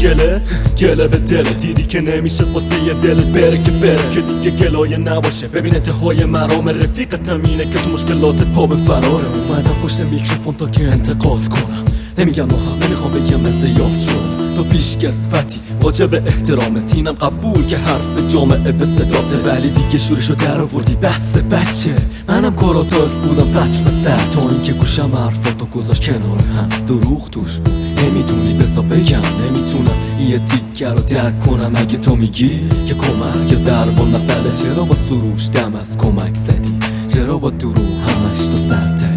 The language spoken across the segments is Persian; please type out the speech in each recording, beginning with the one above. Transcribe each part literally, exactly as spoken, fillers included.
گله گله به دل دیدی که نمیشه قصه یه دلت بره که بره که دیگه گلایه نباشه. ببین انتهای مرام رفیقتم اینه که تو مشکلاتت پا به فراره. اومدم پشت میکروفون تا که انتقاد کنم، نمیگم محق، نمیخوام بگم مثل یاد شدم. تو پیشکسوتی واجب احترامت، اینم قبول که حرف جامعه به صداته، ولی دیگه شورشو در آوردی بس بچه. منم کاراتاس بودم سطر به سر تا اینکه گوشم حرفاتو گذاشت کنار هم. دروغ توش بود نمیتونی بسا بگم، نمیتونم یه تیکه رو درک کنم اگه تو میگی که کمک ضربان مسئله. چرا با سروش دم از کمک زدی؟ چرا با دروغ همش تو سرتری؟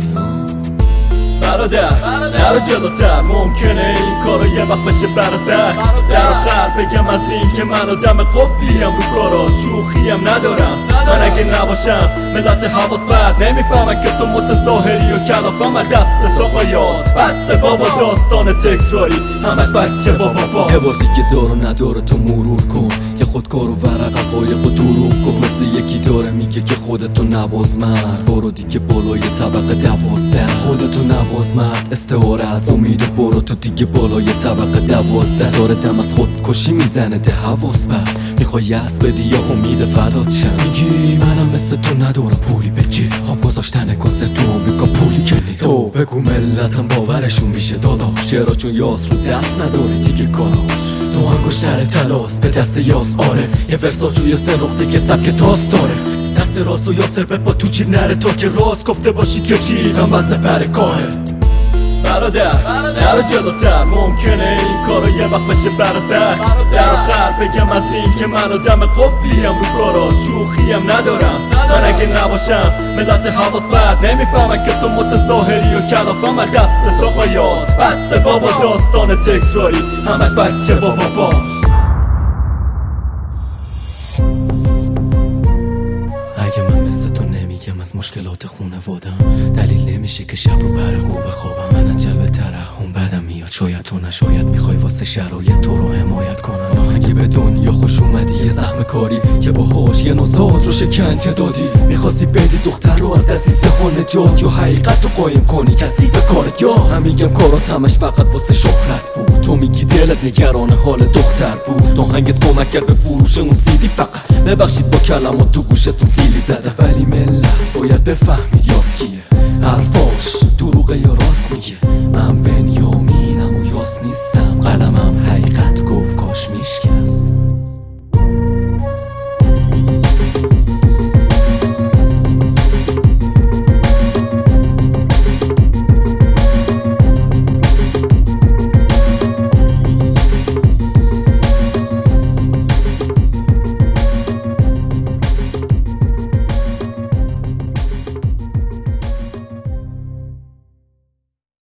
برادر نرو جلوتر، ممکنه این کارو یه وقت بشه برادر. در آخر بگم از این که من آدم قفلیم رو کارات، شوخیم ندارم من اگه نباشم. ملت حواس بد نمیفهمن که تو متظاهری و کلافم از دست تو قیاس. بس بابا داستان تکراری همش بچه بابا با. یه بار دیگه دارو نداره تو مرور کن، یه خودکار و ورق قایق و دروغ کن. مثل یکی داره میگه که خودتو نباز مرد، برو دیگه بالای طبقه دوازده. خودتو نباز مرد، استعاره از امید و برو تو دیگه بالای طبقه دوازده. داره دم از خودکشی میزنه ده حواس بد، میخوای یأس بدی یا امید فدات شم. میگی منم مثل تو ندارم پولی به جی، خواب گذاشتن کنسرت تو آمریکا پولی که نیست. تو بگو ملتم باورشون میشه داداش، چرا چون یاس رو دست نداره دیگه کاراش. تو انگشتر تلاس به دست یاس، آره یه ورساچوی سه نقطه که سبک تاس داره. دست راست و یاسر بپا تو چی نره تا که راست گفته باشی که چی هم وزن برکاهه. برادر نرو جلوتر، ممکنه این کارو یه وقت بشه برادر. در آخر بگم از این که من آدم قفلیم رو کارات، شوخیم ندارم من اگه نباشم. ملت حواس بد نمیفهمن که تو متظاهری و کلافم از دست تو قیاس. بس بابا داستان تکراری همش بچه بابا باش. اگه من مثل تو نمیگم از مشکلات خونوادم، دلیل نمیشه که شب رو برقو بخوابم. من از جلب ترحم بدم میاد، شاید تو نشاید میخوای واسه شرایط تو رو حمایت کنم. اگه به دنیا خوش اومدی یه زخم کاری که باهاش یه نوزاد رو شکنجه دادی، میخواستی بدی دختر رو از دستیزه ها نجات، یا حقیقت رو قایم کنی کسی به کارت. یا من میگم کارات همش فقط واسه شهرت بود، تو میگی دلت نگران حال دختر بود. تو هنگت کمک کرد به فروش اون سیدی، فقط ببخشید با کلمات تو گوشتون سیلی زده. ولی ملت باید بفهمید یاس کیه، حرفاش